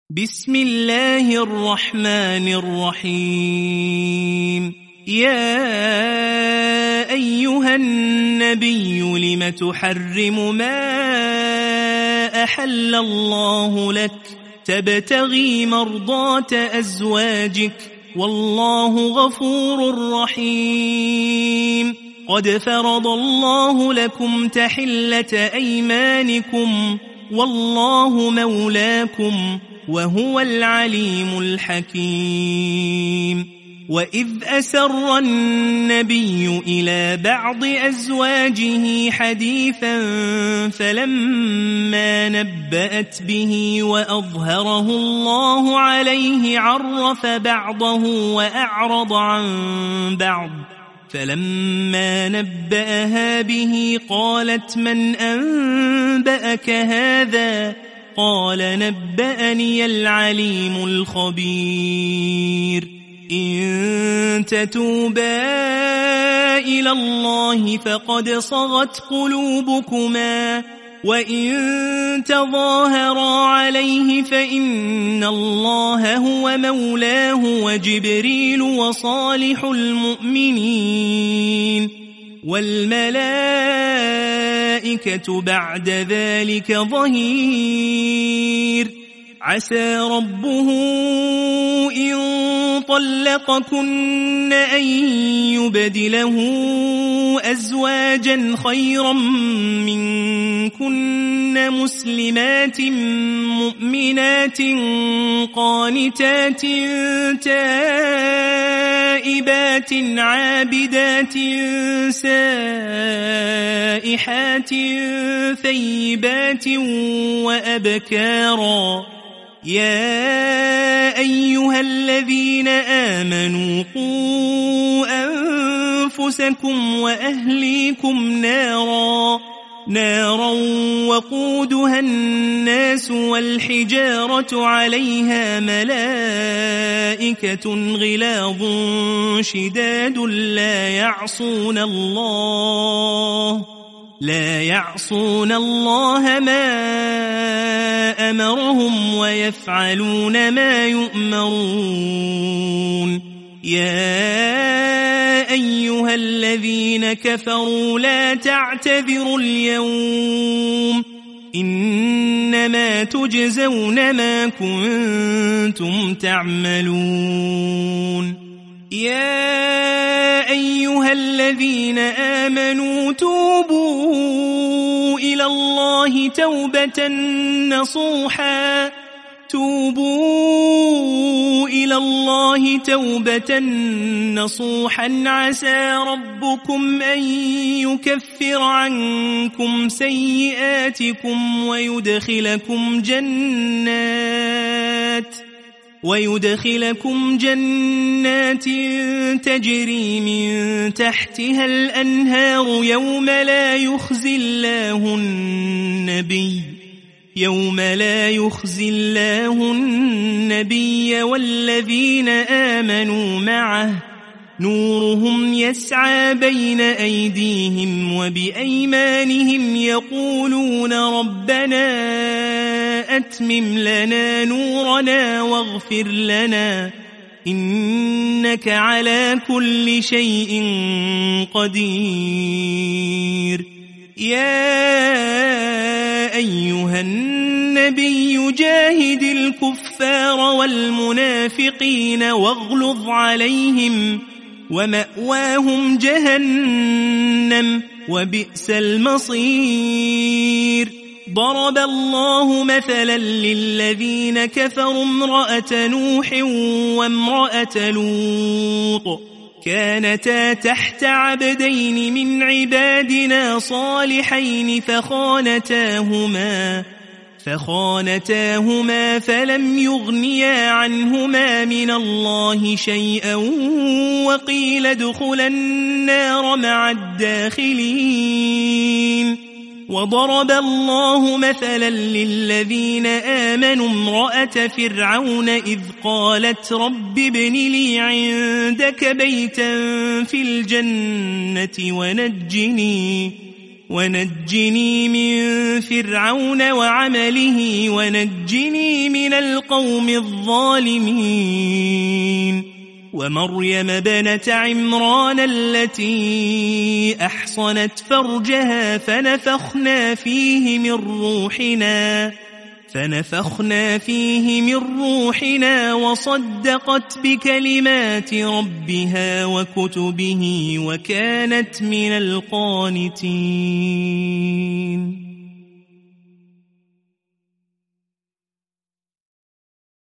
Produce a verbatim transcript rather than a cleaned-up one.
بسم الله الرحمن الرحيم. يا أيها النبي لم تحرم ما أحل الله لك تبتغي مرضات أزواجك والله غفور رحيم. قد فرض الله لكم تحلة أيمانكم والله مولاكم وهو العليم الحكيم. وإذ أسر النبي إلى بعض أزواجه حديثا فلما نبأت به وأظهره الله عليه عرف بعضه وأعرض عن بعض، فلما نبأها به قالت من أنبأك هذا؟ قال نبأني العليم الخبير. إن تتوبا إلى الله فقد صغت قلوبكما وإن تظاهرا عليه فإن الله هو مولاه وجبريل وصالح المؤمنين والملائكة بعد ذلك ظهير. عسى ربه إن طلقكن أن يبدله أزواجا خيرا منكن مسلمات مؤمنات قانتات تائبات عابدات سائحات ثيبات وأبكارا. يا أيها الذين آمنوا قوا أنفسكم وأهليكم نارا نارا وقودها الناس والحجارة عليها ملائكة غلاظ شداد لا يعصون الله لا يعصون الله ما أمرهم ويفعلون ما يؤمرون. يا أيها الذين كفروا لا تعتذروا اليوم إنما تجزون ما كنتم تعملون. يا أيها الذين آمنوا توبوا إلى الله توبة نصوحا توبوا إلى الله توبة نصوحا عسى ربكم أن يكفر عنكم سيئاتكم ويدخلكم جنات ويدخلكم جنات تجري من تحتها الأنهار يوم لا يخزي الله النبي يوم لا يخزي الله النبي والذين آمنوا معه نورهم يسعى بين أيديهم وبأيمانهم يقولون ربنا أتمم لنا نورنا واغفر لنا إنك على كل شيء قدير. يا أيها النبي جاهد الكفار والمنافقين واغلظ عليهم ومأواهم جهنم وبئس المصير. ضرب الله مثلا للذين كفروا امرأة نوح وامرأة لوط كانتا تحت عبدين من عبادنا صالحين فخانتاهما فخانتاهما فلم يغنيا عنهما من الله شيئا وقيل ادخلا النار مع الداخلين. وضرب الله مثلا للذين آمنوا امرأة فرعون إذ قالت رب ابن لي عندك بيتا في الجنة ونجني ونجني من فرعون وعمله ونجني من القوم الظالمين ومريم بنت عمران التي أحصنت فرجها فنفخنا فيه من روحنا فنفخنا فيه من روحنا وصدقت بكلمات ربها وكتبه وكانت من القانتين.